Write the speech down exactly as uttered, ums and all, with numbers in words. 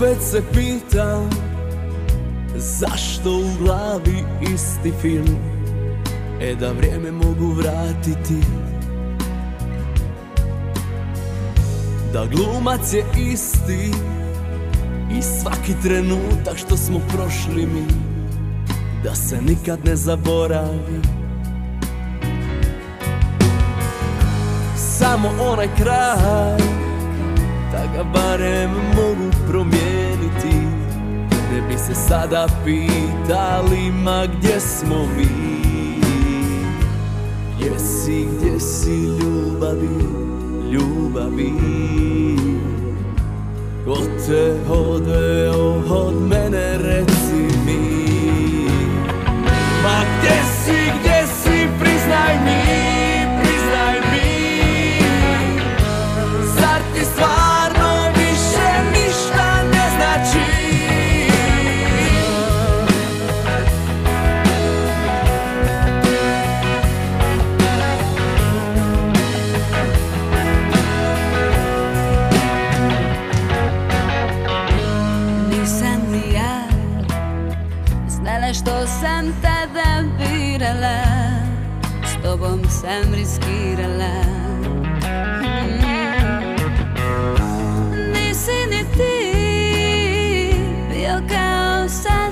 Opet se pitam, zašto u glavi isti film, e da vrijeme mogu vratiti, da glumac je isti i svaki trenutak što smo prošli mi, da se nikad ne zaboravi. Samo onaj kraj, da ga barem mogu promijeniti, ne bi se sada pitali ma gdje smo mi. Gdje si, gdje si ljubavi, ljubavi, ko te odveo od mene reci mi. Ma gdje si, gdje si, priznaj mi, priznaj mi, zar ti stvarno više ništa ne znači? Nisam li ja znala što sam tada birala, s tobom sam riskirala. Nisi ni ti bio kao sad